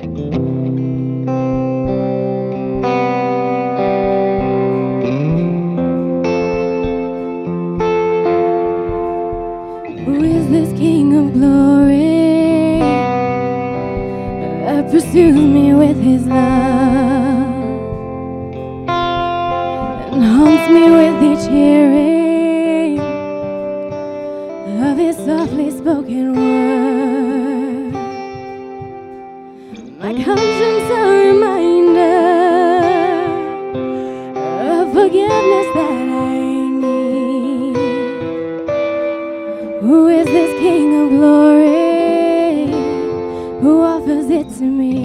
Who is this King of glory that pursues me with his love and haunts me with each hearing of his softly spoken word? My conscience a reminder of forgiveness that I need. Who is this King of glory who offers it to me?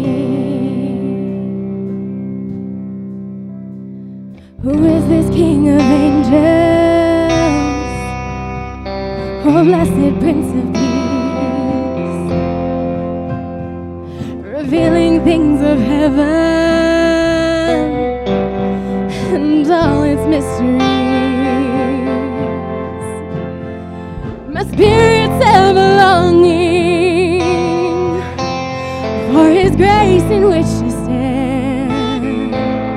Who is this King of angels? Oh, blessed Prince of Peace, revealing things of heaven and all its mysteries. My spirit's ever longing for his grace in which to stand.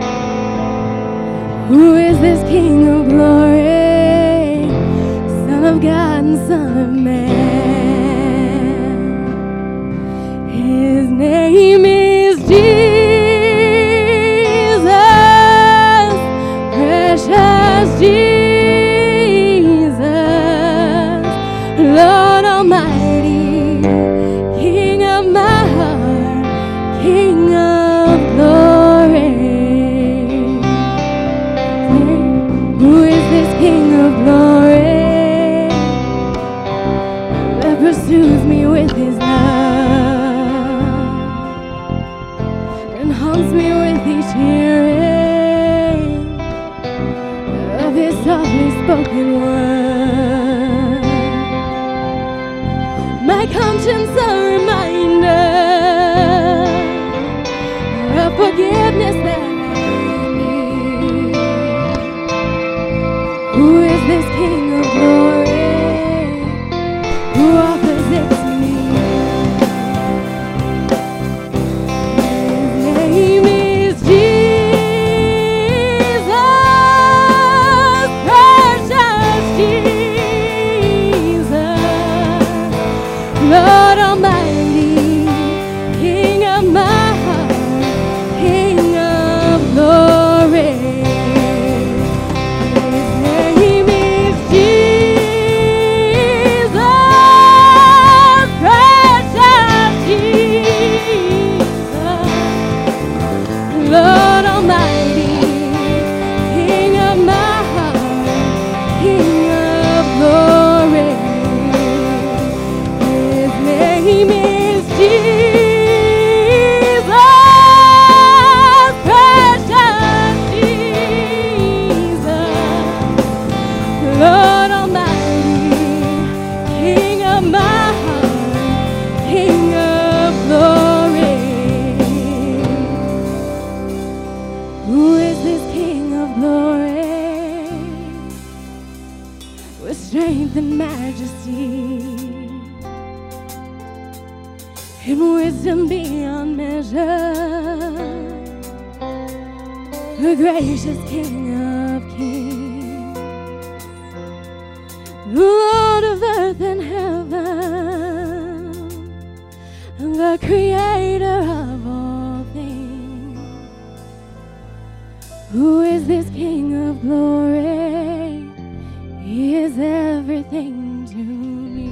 Who is this King of glory, Son of God and Son of Man? His name is Jesus, precious Jesus, Lord Almighty, King of my heart, King of glory. Who is this King of glory that pursues me with his love and haunts me with each hearing of his softly spoken word? My conscience a reminder of forgiveness that I need. Who is this King of glory who offers it to me? His name is Jesus, precious Jesus, Lord Almighty, King of my heart, King of glory. His name is Jesus, precious Jesus, Lord Almighty, King of my heart, King of glory. His name is Jesus, precious Jesus, Lord Almighty, King of my heart, King of glory. Who is this King of glory with strength and majesty and wisdom beyond measure? The gracious King of kings, the Lord of earth and heaven, the creator of all things. Who is this King of glory? He is everything to me.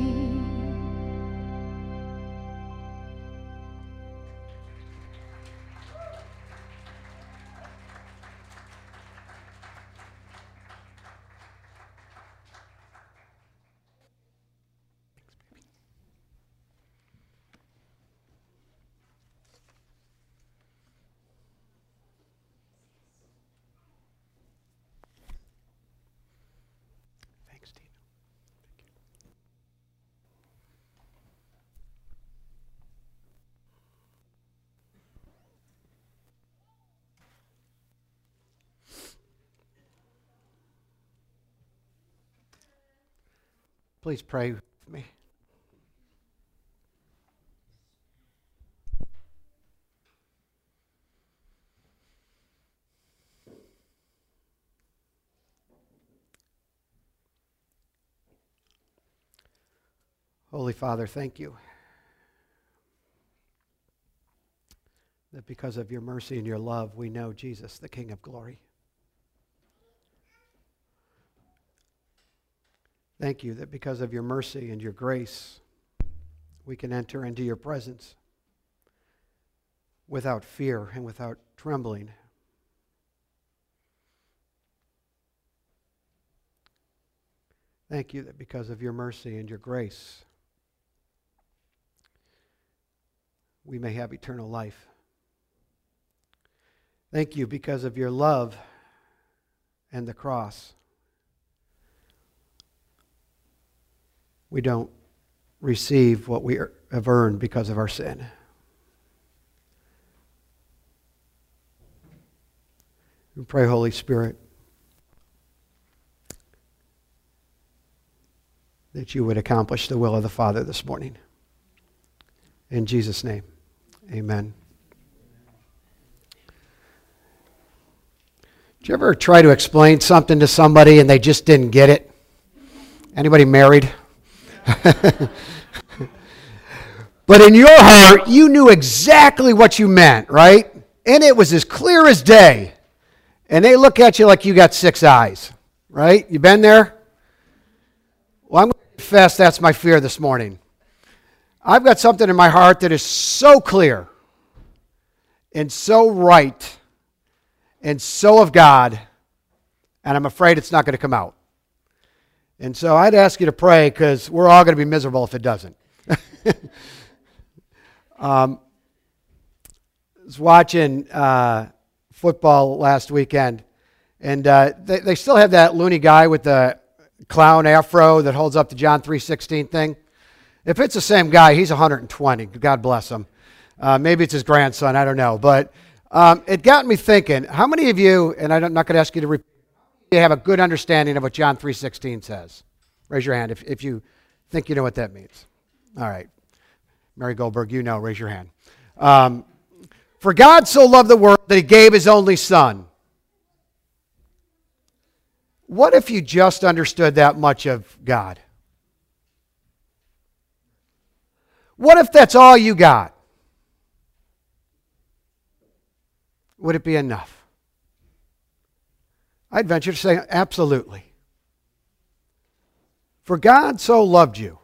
Thanks, Tina. Thank you. Please pray with me. Holy Father, thank you that because of your mercy and your love, we know Jesus, the King of glory. Thank you that because of your mercy and your grace, we can enter into your presence without fear and without trembling. Thank you that because of your mercy and your grace, we may have eternal life. Thank you because of your love and the cross. We don't receive what we have earned because of our sin. We pray, Holy Spirit, that you would accomplish the will of the Father this morning. In Jesus' name, amen. Did you ever try to explain something to somebody and they just didn't get it? Anybody married? But in your heart, you knew exactly what you meant, right? And it was as clear as day. And they look at you like you got 6 eyes, right? You been there? Well, I'm going to confess that's my fear this morning. I've got something in my heart that is so clear and so right and so of God, and I'm afraid it's not going to come out. And so I'd ask you to pray because we're all going to be miserable if it doesn't. I was watching football last weekend, and they still have that loony guy with the clown afro that holds up the John 3:16 thing. If it's the same guy, he's 120. God bless him. Maybe it's his grandson. I don't know. But it got me thinking, how many of you, and I'm not going to ask you to repeat, you have a good understanding of what John 3:16 says? Raise your hand if you think you know what that means. All right. Mary Goldberg, you know, raise your hand. For God so loved the world that he gave his only son. What if you just understood that much of God? What if that's all you got? Would it be enough? I'd venture to say absolutely. For God so loved you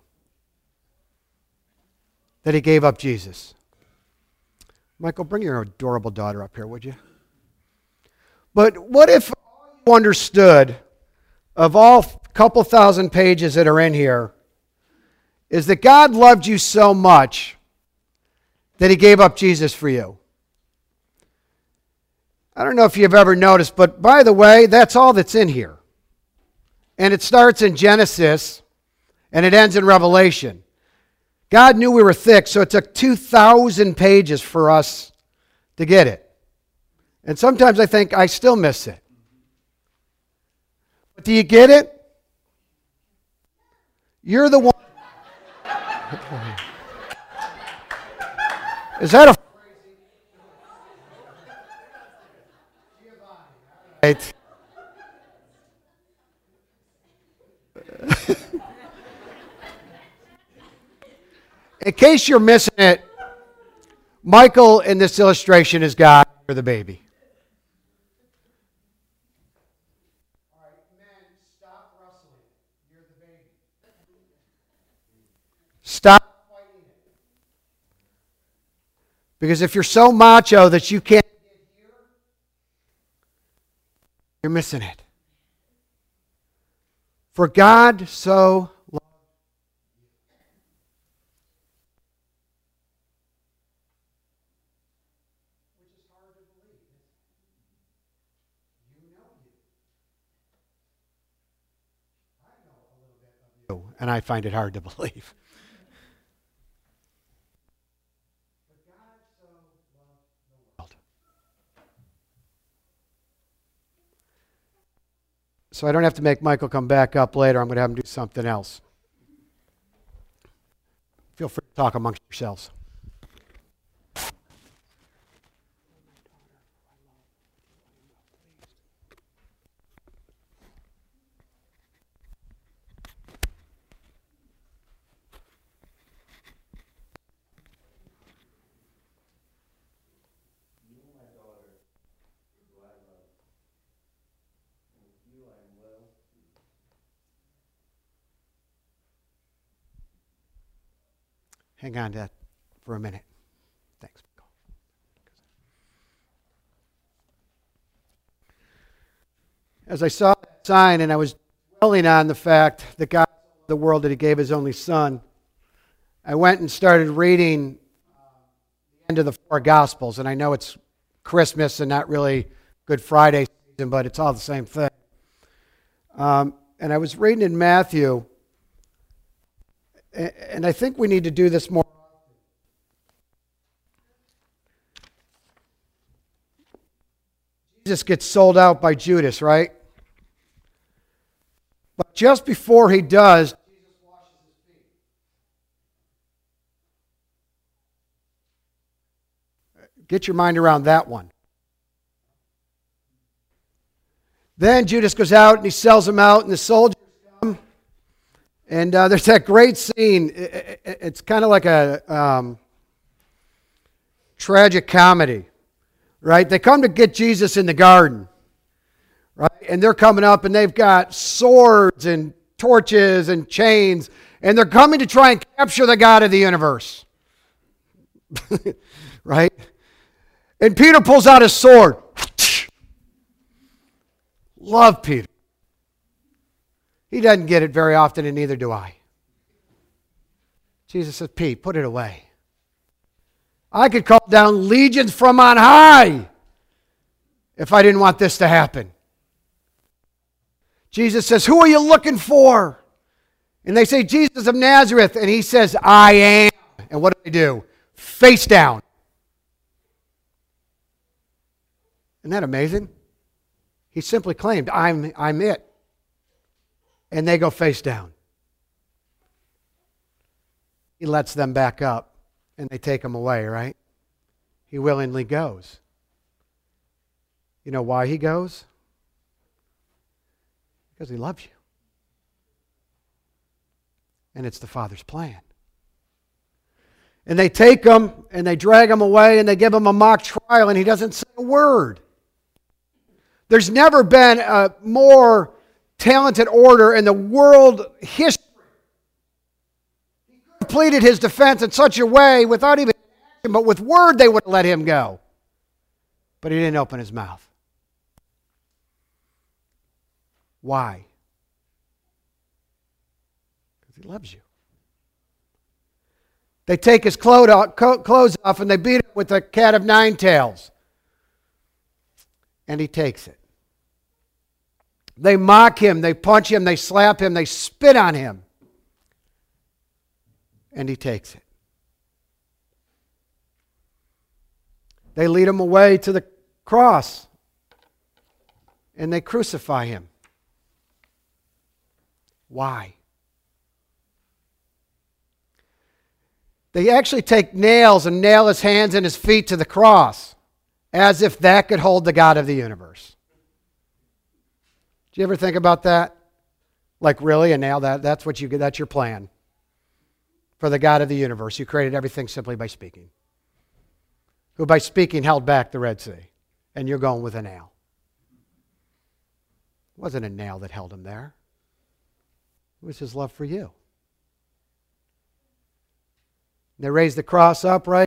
that he gave up Jesus. Michael, bring your adorable daughter up here, would you? But what if you understood of all couple thousand pages that are in here is that God loved you so much that he gave up Jesus for you? I don't know if you've ever noticed, but by the way, that's all that's in here. And it starts in Genesis and it ends in Revelation. God knew we were thick, so it took 2,000 pages for us to get it. And sometimes I think I still miss it. But do you get it? You're the one. Is that a... Right. In case you're missing it, Michael in this illustration is God, you're the baby. All right, men, stop wrestling. You're the baby. Stop fighting it. Because if you're so macho that you can't get here, you're missing it. For God so loved. Which is hard to believe. You know you. I know a little bit of you, and I find it hard to believe. But God so loved the world. So I don't have to make Michael come back up later. I'm going to have him do something else. Feel free to talk amongst yourselves. Hang on to that for a minute. Thanks. As I saw that sign and I was dwelling on the fact that God loved the world that He gave His only Son, I went and started reading the end of the four Gospels. And I know it's Christmas and not really Good Friday season, but it's all the same thing. And I was reading in Matthew, and I think we need to do this more. Jesus gets sold out by Judas, right? But just before he does, Jesus washes his feet. Get your mind around that one. Then Judas goes out and he sells him out, and the soldiers come. And there's that great scene. It's kind of like a tragic comedy, right? They come to get Jesus in the garden, right? And they're coming up and they've got swords and torches and chains, and they're coming to try and capture the God of the universe, right? And Peter pulls out his sword. Love Peter. He doesn't get it very often, and neither do I. Jesus says, Pete, put it away. I could call down legions from on high if I didn't want this to happen. Jesus says, who are you looking for? And they say, Jesus of Nazareth. And he says, I am. And what do they do? Face down. Isn't that amazing? He simply claimed, I'm it. And they go face down. He lets them back up and they take him away, right? He willingly goes. You know why he goes? Because he loves you. And it's the Father's plan. And they take him and they drag him away and they give him a mock trial, and he doesn't say a word. There's never been a more talented orator in the world history. He completed his defense in such a way without even action, but with word they would have let him go. But he didn't open his mouth. Why? Because he loves you. They take his clothes off and they beat him with a cat of nine tails. And he takes it. They mock him, they punch him, they slap him, they spit on him. And he takes it. They lead him away to the cross. And they crucify him. Why? They actually take nails and nail his hands and his feet to the cross, as if that could hold the God of the universe. Do you ever think about that? Like, really? And now that's what that's your plan for the God of the universe, who created everything simply by speaking, who by speaking held back the Red Sea, and you're going with a nail. It wasn't a nail that held him there. It was his love for you. They raised the cross up, right?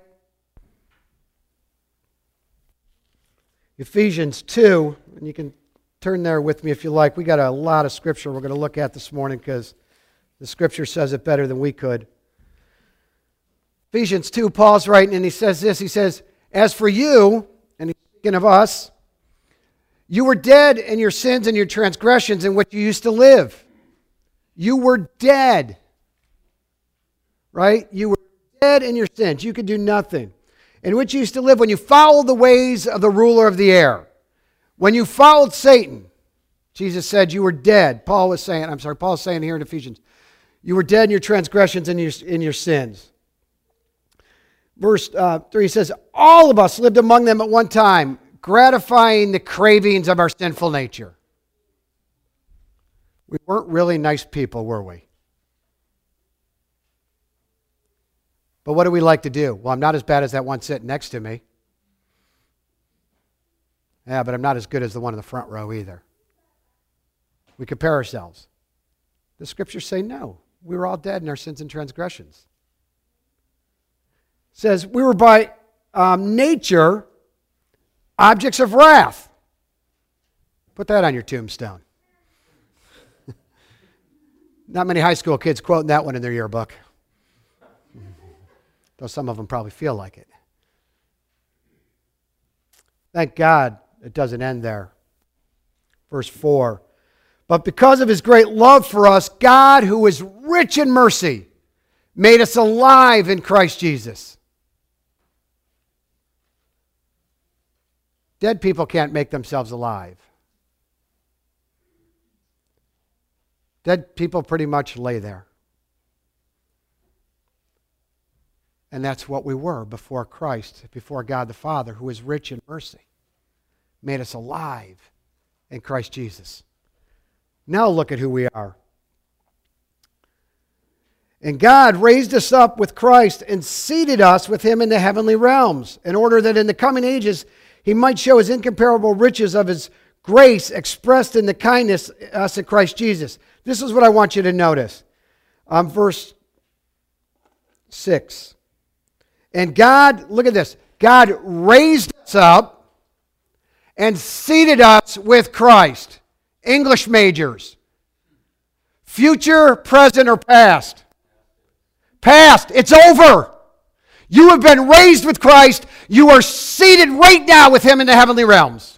Ephesians 2, and you can turn there with me if you like. We got a lot of scripture we're going to look at this morning because the scripture says it better than we could. Ephesians 2, Paul's writing, and he says this. He says, as for you, and he's speaking of us, you were dead in your sins and your transgressions in which you used to live. You were dead. Right? You were dead in your sins. You could do nothing. In which you used to live when you followed the ways of the ruler of the air. When you followed Satan, Jesus said you were dead. Paul's saying here in Ephesians, you were dead in your transgressions and in your sins. Verse 3 says, all of us lived among them at one time, gratifying the cravings of our sinful nature. We weren't really nice people, were we? But what do we like to do? Well, I'm not as bad as that one sitting next to me. Yeah, but I'm not as good as the one in the front row either. We compare ourselves. The scriptures say no. We were all dead in our sins and transgressions. says we were by nature objects of wrath. Put that on your tombstone. Not many high school kids quoting that one in their yearbook. Though some of them probably feel like it. Thank God it doesn't end there. Verse 4. But because of his great love for us, God, who is rich in mercy, made us alive in Christ Jesus. Dead people can't make themselves alive. Dead people pretty much lay there. And that's what we were before Christ, before God the Father, who is rich in mercy, made us alive in Christ Jesus. Now look at who we are. And God raised us up with Christ and seated us with him in the heavenly realms, in order that in the coming ages he might show his incomparable riches of his grace expressed in the kindness us in Christ Jesus. This is what I want you to notice. Verse 6. And God, look at this, God raised us up and seated us with Christ. English majors. Future, present, or past? Past. It's over. You have been raised with Christ. You are seated right now with him in the heavenly realms.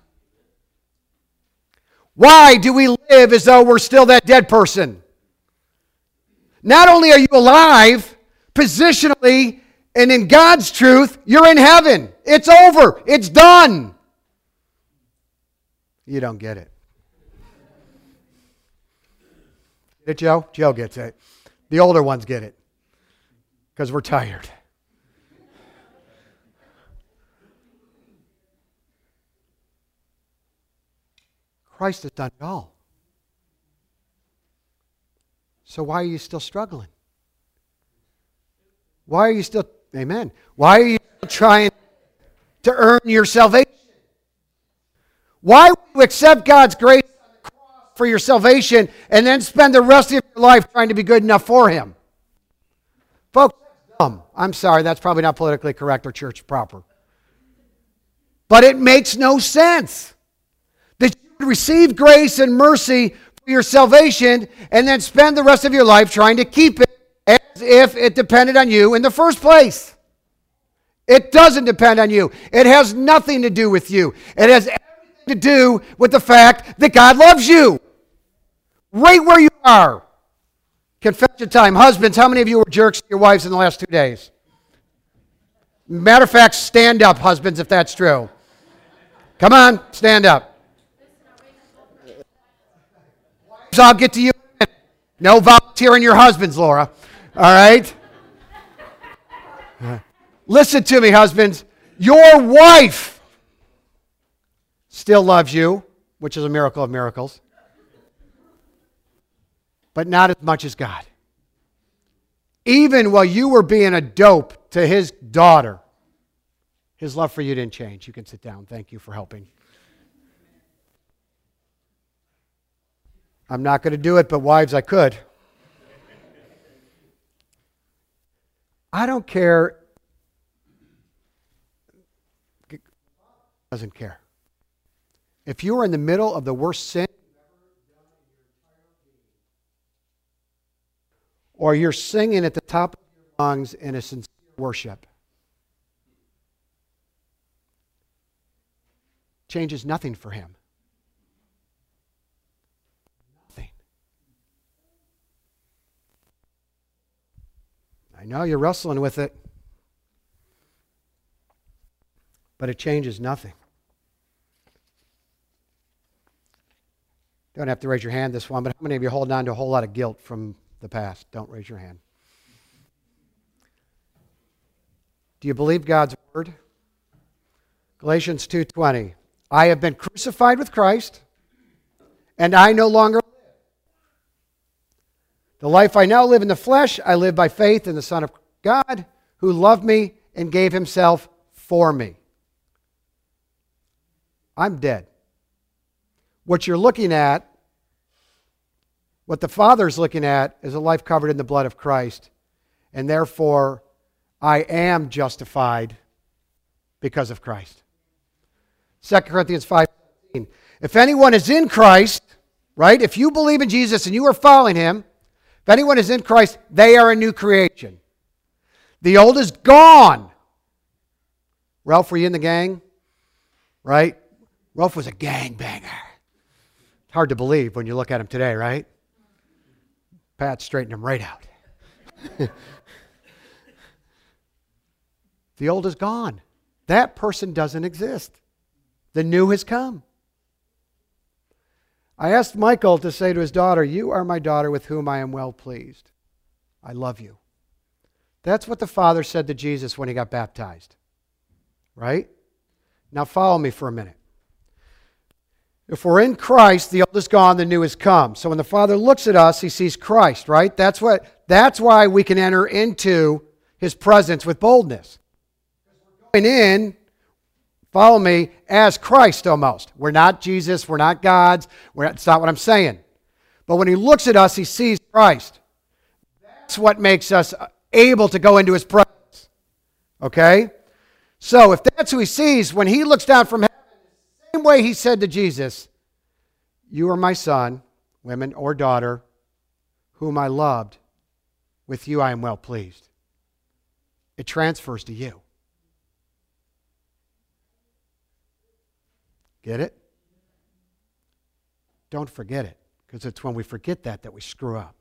Why do we live as though we're still that dead person? Not only are you alive, positionally, and in God's truth, you're in heaven. It's over. It's done. You don't get it. Get it, Joe? Joe gets it. The older ones get it. Because we're tired. Christ has done it all. So why are you still struggling? Why are you still, amen, why are you trying to earn your salvation? Why would you accept God's grace for your salvation and then spend the rest of your life trying to be good enough for him? Folks, that's dumb. I'm sorry, that's probably not politically correct or church proper. But it makes no sense that you would receive grace and mercy for your salvation and then spend the rest of your life trying to keep it as if it depended on you in the first place. It doesn't depend on you. It has nothing to do with you. It has everything to do with the fact that God loves you. Right where you are. Confession time. Husbands, how many of you were jerks to your wives in the last 2 days? Matter of fact, stand up, husbands, if that's true. Come on, stand up. So I'll get to you. No volunteering your husbands, Laura. All right? Listen to me, husbands. Your wife still loves you, which is a miracle of miracles, but not as much as God. Even while you were being a dope to his daughter, his love for you didn't change. You can sit down. Thank you for helping. I'm not going to do it, but wives, I could. I don't care. Doesn't care. If you are in the middle of the worst sin, or you're singing at the top of your lungs in a sincere worship, changes nothing for him. Nothing. I know you're wrestling with it, but it changes nothing. Don't have to raise your hand this one, but how many of you are holding on to a whole lot of guilt from the past? Don't raise your hand. Do you believe God's word? Galatians 2:20. I have been crucified with Christ, and I no longer live. The life I now live in the flesh, I live by faith in the Son of God, who loved me and gave himself for me. I'm dead. What you're looking at, what the Father's looking at, is a life covered in the blood of Christ. And therefore, I am justified because of Christ. 2 Corinthians 5:17. If anyone is in Christ, right? If you believe in Jesus and you are following him, if anyone is in Christ, they are a new creation. The old is gone. Ralph, were you in the gang? Right? Ralph was a gangbanger. It's hard to believe when you look at him today, right? Pat straightened him right out. The old is gone. That person doesn't exist. The new has come. I asked Michael to say to his daughter, "You are my daughter with whom I am well pleased. I love you." That's what the Father said to Jesus when he got baptized. Right? Now follow me for a minute. If we're in Christ, the old is gone, the new has come. So when the Father looks at us, he sees Christ, right? That's why we can enter into his presence with boldness. We're going in, follow me, as Christ almost. We're not Jesus, we're not God's, it's not what I'm saying. But when he looks at us, he sees Christ. That's what makes us able to go into his presence. Okay? So if that's who he sees, when he looks down from heaven, the same way he said to Jesus, "You are my son, women or daughter, whom I loved. With you I am well pleased." It transfers to you. Get it? Don't forget it, because it's when we forget that we screw up.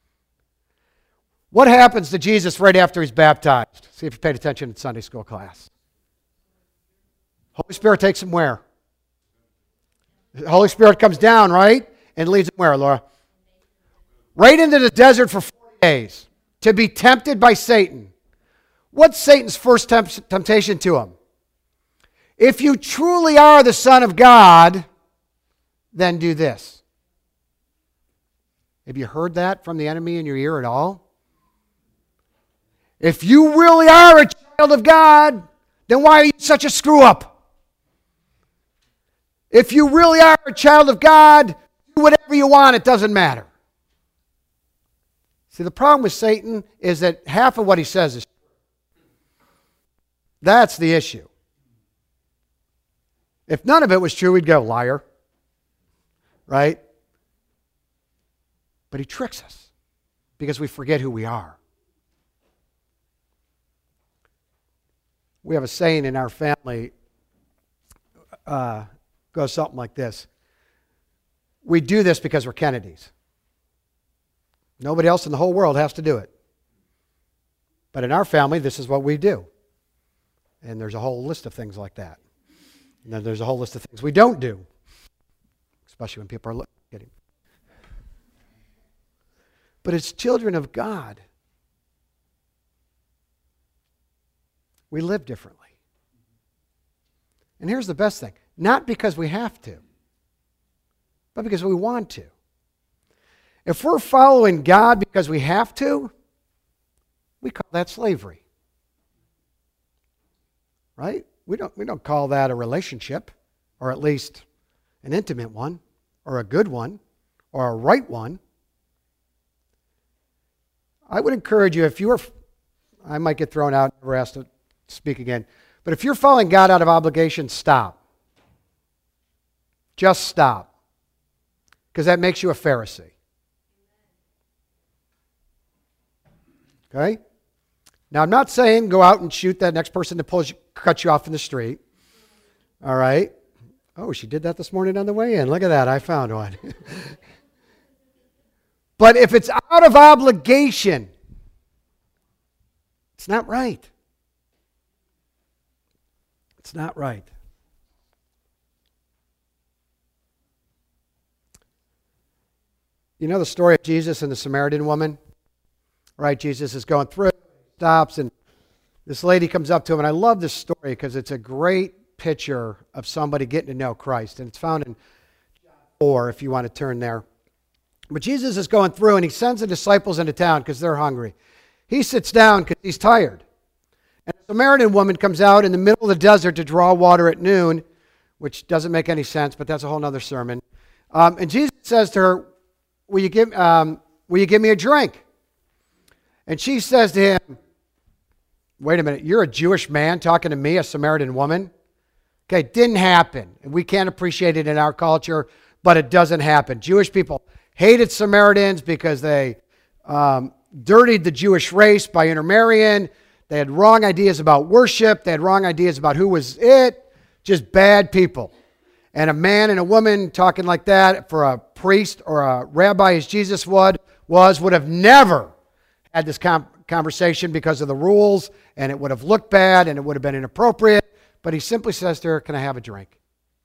What happens to Jesus right after he's baptized? See if you paid attention in Sunday school class. Holy Spirit takes him where? The Holy Spirit comes down, right? And leads him where, Laura? Right into the desert for 40 days to be tempted by Satan. What's Satan's first temptation to him? If you truly are the Son of God, then do this. Have you heard that from the enemy in your ear at all? If you really are a child of God, then why are you such a screw-up? If you really are a child of God, do whatever you want, it doesn't matter. See, the problem with Satan is that half of what he says is true. That's the issue. If none of it was true, we'd go, liar. Right? But he tricks us because we forget who we are. We have a saying in our family, goes something like this. We do this because we're Kennedys. Nobody else in the whole world has to do it. But in our family, this is what we do. And there's a whole list of things like that. And then there's a whole list of things we don't do, especially when people are looking at him. But as children of God, we live differently. And here's the best thing. Not because we have to, but because we want to. If we're following God because we have to, we call that slavery. Right? We don't call that a relationship, or at least an intimate one, or a good one, or a right one. I would encourage you, if you are, I might get thrown out, never asked to speak again, but if you're following God out of obligation, stop. Just stop. Because that makes you a Pharisee. Okay? Now, I'm not saying go out and shoot that next person that cuts you off in the street. All right? Oh, she did that this morning on the way in. Look at that. I found one. But if it's out of obligation, it's not right. It's not right. You know the story of Jesus and the Samaritan woman? Right? Jesus is going through, stops, and this lady comes up to him. And I love this story because it's a great picture of somebody getting to know Christ. And it's found in John 4, if you want to turn there. But Jesus is going through, and he sends the disciples into town because they're hungry. He sits down because he's tired. And a Samaritan woman comes out in the middle of the desert to draw water at noon, which doesn't make any sense, but that's a whole other sermon. And Jesus says to her, will you give me a drink? And she says to him, wait a minute, you're a Jewish man talking to me, a Samaritan woman? Okay, it didn't happen. We can't appreciate it in our culture, but it doesn't happen. Jewish people hated Samaritans because they dirtied the Jewish race by intermarrying. They had wrong ideas about worship. They had wrong ideas about who was it. Just bad people. And a man and a woman talking like that for a priest or a rabbi, as Jesus would have never had this conversation because of the rules, and it would have looked bad and it would have been inappropriate. But he simply says to her, "Can I have a drink?"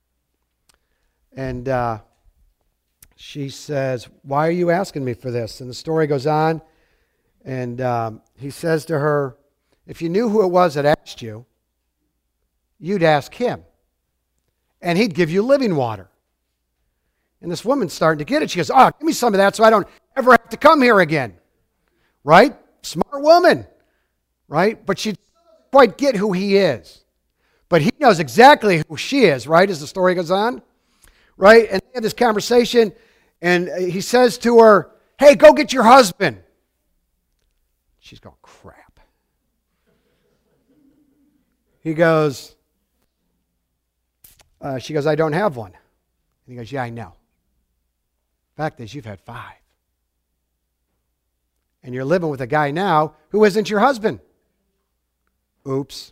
And she says, "Why are you asking me for this?" And the story goes on, and he says to her, "If you knew who it was that asked you, you'd ask him, and he'd give you living water." And this woman's starting to get it. She goes, "Oh, give me some of that so I don't ever have to come here again." Right? Smart woman. Right? But she doesn't quite get who he is. But he knows exactly who she is, right, as the story goes on. Right? And they have this conversation, and he says to her, "Hey, go get your husband." She's going, "Crap." He goes, she goes, "I don't have one." And he goes, "Yeah, I know. Fact is, you've had 5. And you're living with a guy now who isn't your husband." Oops.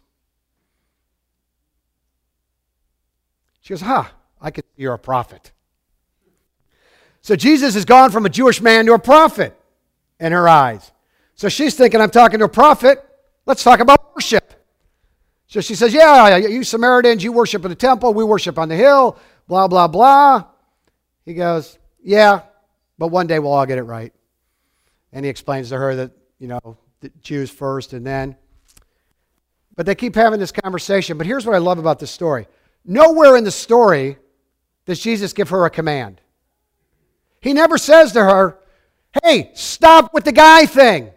She goes, I can see you're a prophet. So Jesus has gone from a Jewish man to a prophet in her eyes. So she's thinking, I'm talking to a prophet. Let's talk about worship. So she says, "Yeah, you Samaritans, you worship in the temple. We worship on the hill, blah, blah, blah." He goes, "Yeah, but one day we'll all get it right." And he explains to her that, the Jews first and then. But they keep having this conversation. But here's what I love about this story. Nowhere in the story does Jesus give her a command. He never says to her, "Hey, stop with the guy thing.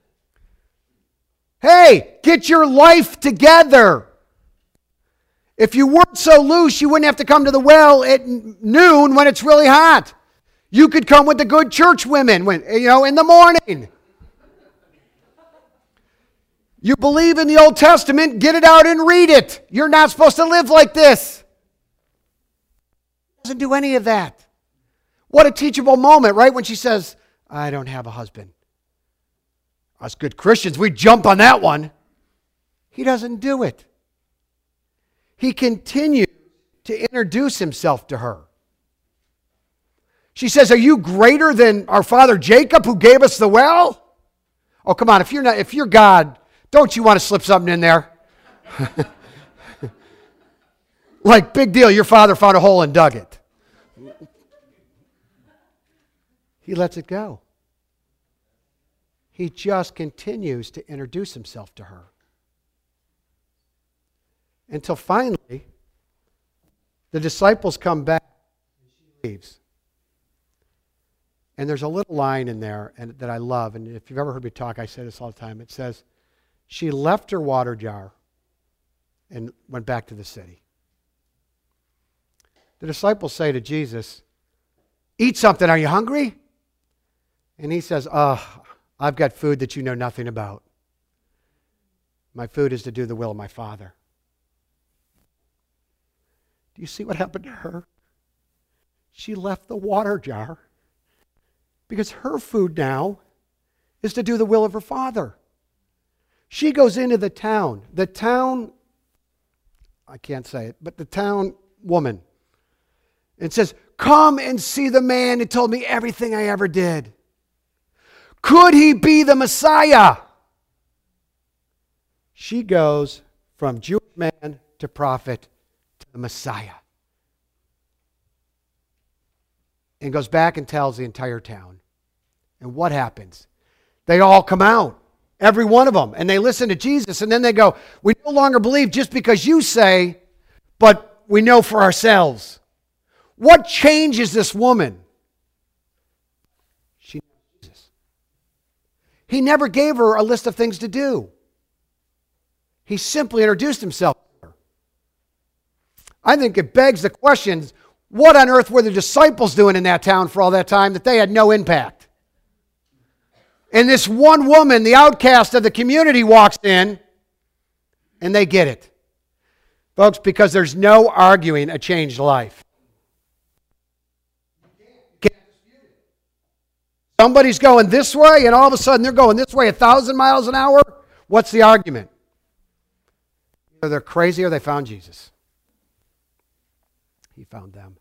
Hey, get your life together. If you weren't so loose, you wouldn't have to come to the well at noon when it's really hot. You could come with the good church women in the morning. You believe in the Old Testament, get it out and read it. You're not supposed to live like this." Doesn't do any of that. What a teachable moment, right? When she says, "I don't have a husband." Us good Christians, we jump on that one. He doesn't do it. He continues to introduce himself to her. She says, "Are you greater than our father Jacob who gave us the well?" Oh, come on, if you're God, don't you want to slip something in there? Like, big deal, your father found a hole and dug it. He lets it go. He just continues to introduce himself to her. Until finally, the disciples come back and she leaves. And there's a little line in there that I love, and if you've ever heard me talk, I say this all the time. It says, she left her water jar and went back to the city. The disciples say to Jesus, "Eat something, are you hungry?" And he says, "I've got food that you know nothing about. My food is to do the will of my Father." Do you see what happened to her? She left the water jar because her food now is to do the will of her Father. She goes into the town. The town, I can't say it, but the town woman, and says, "Come and see the man who told me everything I ever did. Could he be the Messiah?" She goes from Jewish man to prophet to the Messiah. And goes back and tells the entire town. And what happens? They all come out. Every one of them. And they listen to Jesus. And then they go, "We no longer believe just because you say, but we know for ourselves." What changes this woman? She knows Jesus. He never gave her a list of things to do. He simply introduced himself to her. I think it begs the question, what on earth were the disciples doing in that town for all that time that they had no impact? And this one woman, the outcast of the community, walks in And they get it. Folks, because there's no arguing a changed life. Somebody's going this way, and all of a sudden they're going this way 1,000 miles an hour. What's the argument? Either they're crazy or they found Jesus. He found them.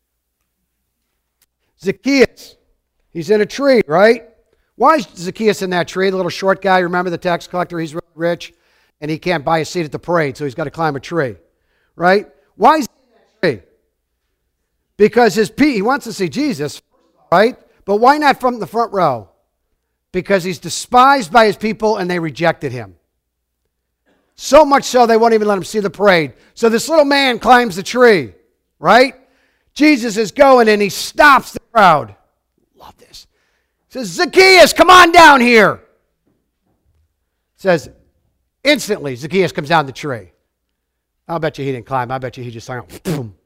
Zacchaeus, he's in a tree, right? Why is Zacchaeus in that tree? The little short guy, remember the tax collector? He's really rich, and he can't buy a seat at the parade, so he's got to climb a tree, right? Why is he in that tree? Because he wants to see Jesus, right? But why not from the front row? Because he's despised by his people and they rejected him. So much so they won't even let him see the parade. So this little man climbs the tree, right? Jesus is going and he stops the crowd. Love this. He says, Zacchaeus, come on down here. It says, instantly Zacchaeus comes down the tree. I'll bet you he didn't climb. I bet you he just like, boom.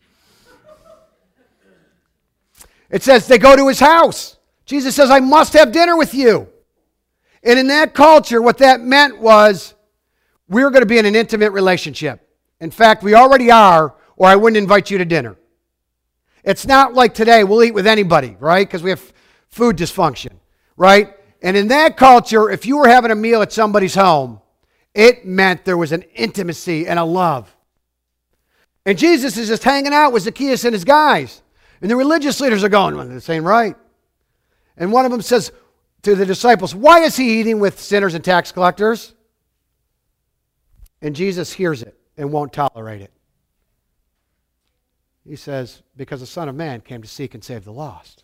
It says they go to his house. Jesus says, I must have dinner with you. And in that culture, what that meant was we're going to be in an intimate relationship. In fact, we already are, or I wouldn't invite you to dinner. It's not like today we'll eat with anybody, right? Because we have food dysfunction, right? And in that culture, if you were having a meal at somebody's home, it meant there was an intimacy and a love. And Jesus is just hanging out with Zacchaeus and his guys. And the religious leaders are going, well, this ain't right. And one of them says to the disciples, why is he eating with sinners and tax collectors? And Jesus hears it and won't tolerate it. He says, because the Son of Man came to seek and save the lost.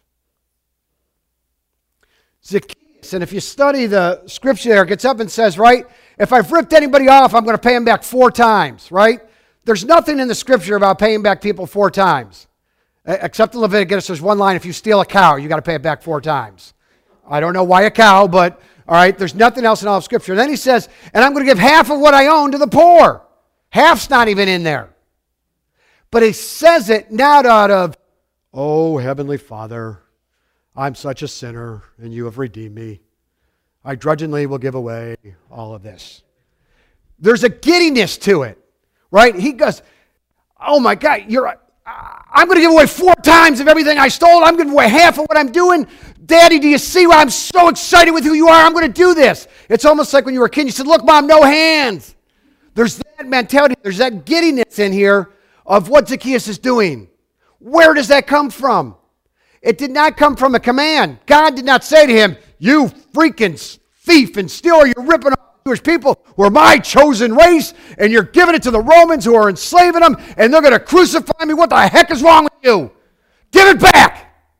Zacchaeus, and if you study the scripture there, it gets up and says, right, if I've ripped anybody off, I'm going to pay him back 4 times, right? There's nothing in the scripture about paying back people 4 times. Except in Leviticus, there's one line, if you steal a cow, you got to pay it back 4 times. I don't know why a cow, but all right, there's nothing else in all of Scripture. Then he says, and I'm going to give half of what I own to the poor. Half's not even in there. But he says it not out of, oh, Heavenly Father, I'm such a sinner, and you have redeemed me. I grudgingly will give away all of this. There's a giddiness to it, right? He goes, oh my God, I'm going to give away 4 times of everything I stole. I'm giving away half of what I'm doing. Daddy, do you see why I'm so excited with who you are? I'm going to do this. It's almost like when you were a kid, you said, look, Mom, no hands. There's that mentality. There's that giddiness in here of what Zacchaeus is doing. Where does that come from? It did not come from a command. God did not say to him, you freaking thief and stealer, you're ripping off Jewish people who are my chosen race, and you're giving it to the Romans who are enslaving them, and they're going to crucify me. What the heck is wrong with you? Give it back.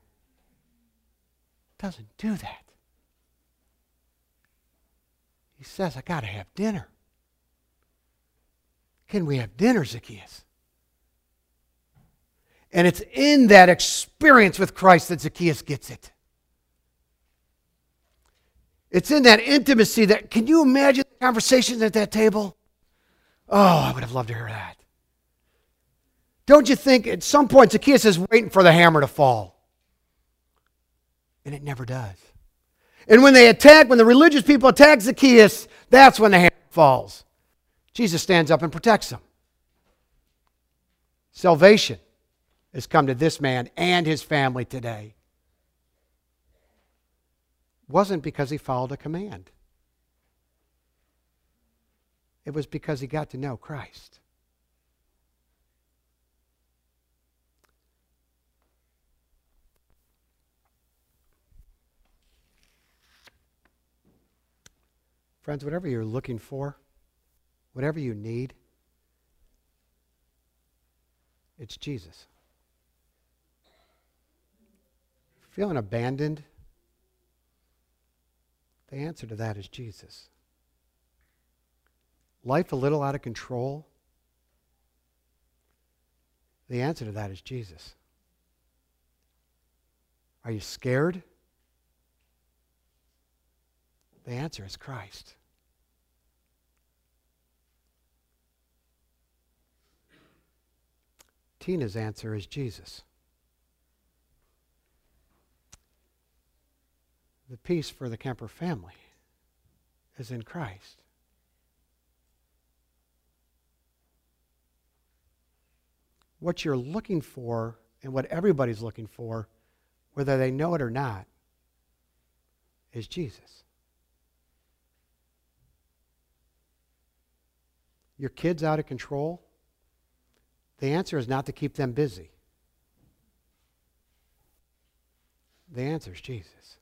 It doesn't do that. He says, I got to have dinner. Can we have dinner, Zacchaeus? And it's in that experience with Christ that Zacchaeus gets it. It's in that intimacy that, can you imagine the conversations at that table? Oh, I would have loved to hear that. Don't you think at some point Zacchaeus is waiting for the hammer to fall? And it never does. And when the religious people attack Zacchaeus, that's when the hammer falls. Jesus stands up and protects him. Salvation has come to this man and his family today. Wasn't because he followed a command. It was because he got to know Christ. Friends, whatever you're looking for, whatever you need, it's Jesus. Feeling abandoned? The answer to that is Jesus. Life a little out of control? The answer to that is Jesus. Are you scared? The answer is Christ. Tina's answer is Jesus. The peace for the Kemper family is in Christ. what you're looking for and what everybody's looking for, whether they know it or not, is Jesus. Your kids out of control? The answer is not to keep them busy. The answer is Jesus.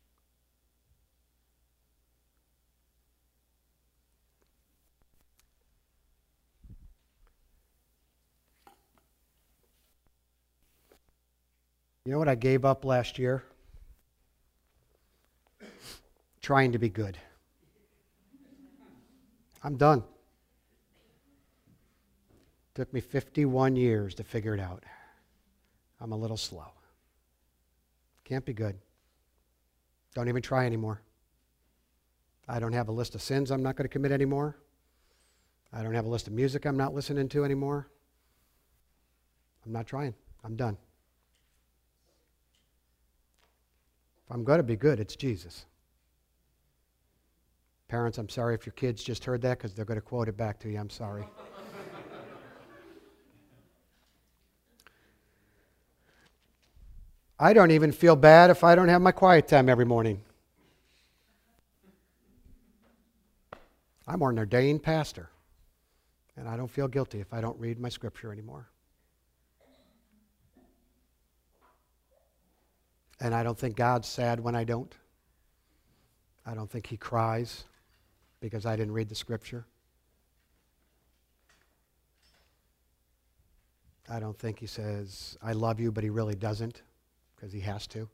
You know what I gave up last year? Trying to be good. I'm done. Took me 51 years to figure it out. I'm a little slow. Can't be good. Don't even try anymore. I don't have a list of sins I'm not going to commit anymore. I don't have a list of music I'm not listening to anymore. I'm not trying. I'm done. If I'm going to be good, it's Jesus. Parents, I'm sorry if your kids just heard that because they're going to quote it back to you. I'm sorry. I don't even feel bad if I don't have my quiet time every morning. I'm an ordained pastor, and I don't feel guilty if I don't read my scripture anymore. And I don't think God's sad when I don't. I don't think He cries because I didn't read the scripture. I don't think He says, I love you, but He really doesn't, because He has to.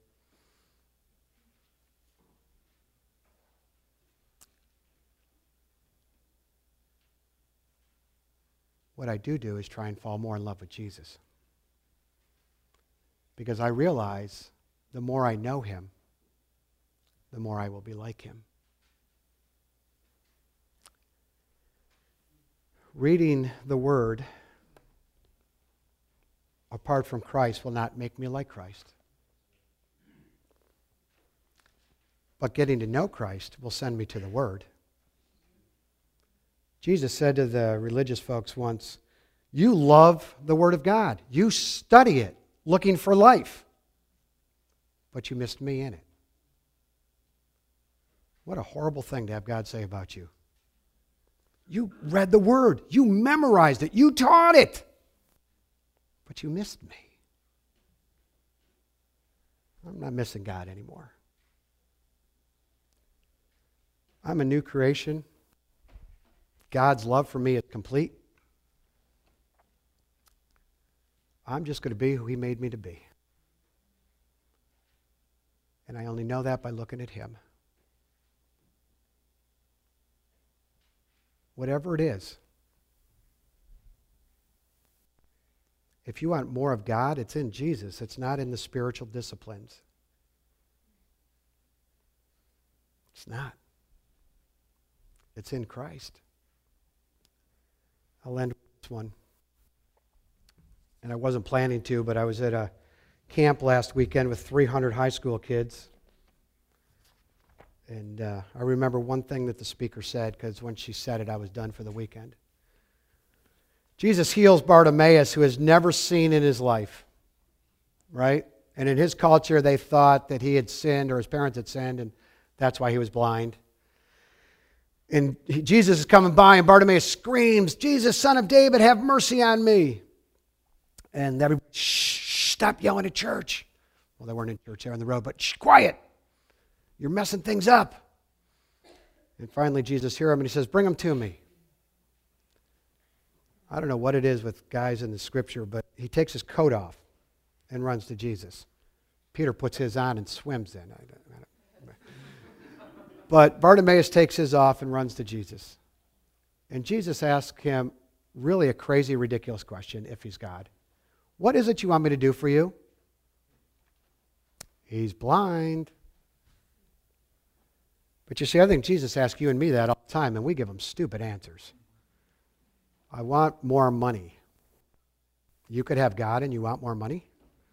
What I do is try and fall more in love with Jesus. Because I realize the more I know Him, the more I will be like Him. Reading the Word apart from Christ will not make me like Christ. But getting to know Christ will send me to the Word. Jesus said to the religious folks once, you love the Word of God. You study it, looking for life. But you missed me in it. What a horrible thing to have God say about you. You read the Word. You memorized it. You taught it. But you missed me. I'm not missing God anymore. I'm a new creation. God's love for me is complete. I'm just going to be who He made me to be. And I only know that by looking at Him. Whatever it is. If you want more of God, it's in Jesus. It's not in the spiritual disciplines. It's not. It's in Christ. I'll end with this one. And I wasn't planning to, but I was at a camp last weekend with 300 high school kids. And I remember one thing that the speaker said, because when she said it, I was done for the weekend. Jesus heals Bartimaeus, who has never seen in his life, right? And in his culture, they thought that he had sinned or his parents had sinned, and that's why he was blind. And Jesus is coming by, and Bartimaeus screams, Jesus, Son of David, have mercy on me. And everybody, shh, stop yelling at church. Well, they weren't in church, they were on the road, but shh, quiet. You're messing things up. And finally, Jesus hears him, and He says, bring him to me. I don't know what it is with guys in the Scripture, but he takes his coat off and runs to Jesus. Peter puts his on and swims in. But Bartimaeus takes his off and runs to Jesus. And Jesus asks him really a crazy, ridiculous question, if He's God. What is it you want me to do for you? He's blind. But you see, I think Jesus asks you and me that all the time, and we give Him stupid answers. I want more money. You could have God and you want more money?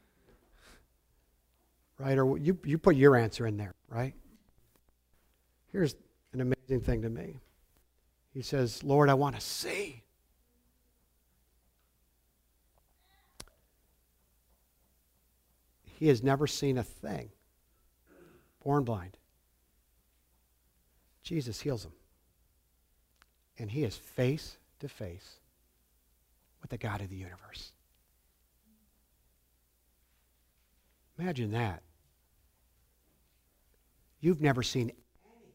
Right? Or you put your answer in there, right? Here's an amazing thing to me. He says, Lord, I want to see. He has never seen a thing. Born blind. Jesus heals him. And he is face to face with the God of the universe. Imagine that. You've never seen anything.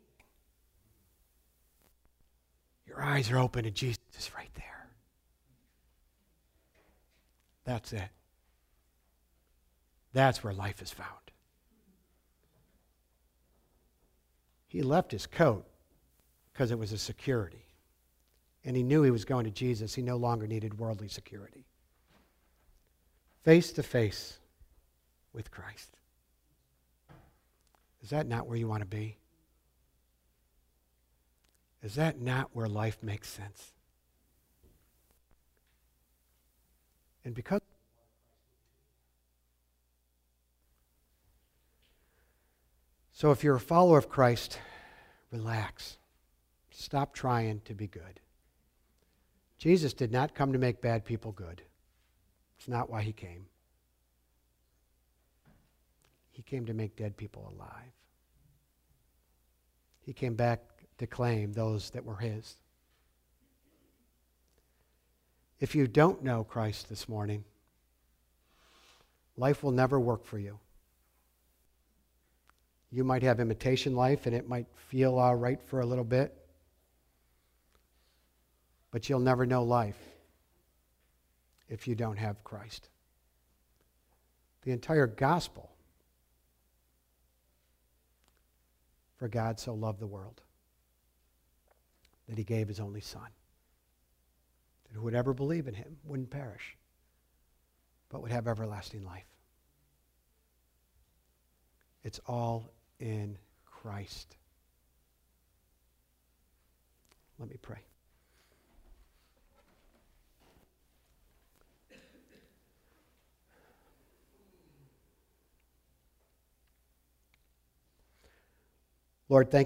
Your eyes are open and Jesus is right there. That's it. That's where life is found. He left his coat because it was a security. And he knew he was going to Jesus. He no longer needed worldly security. Face to face with Christ. Is that not where you want to be? Is that not where life makes sense? And because so if you're a follower of Christ, relax. Stop trying to be good. Jesus did not come to make bad people good. It's not why he came. He came to make dead people alive. He came back to claim those that were his. If you don't know Christ this morning, life will never work for you. You might have imitation life and it might feel all right for a little bit, but you'll never know life if you don't have Christ. The entire gospel, for God so loved the world that he gave his only Son, that who would ever believe in him wouldn't perish, but would have everlasting life. It's all in Christ. Let me pray. Lord, thank you.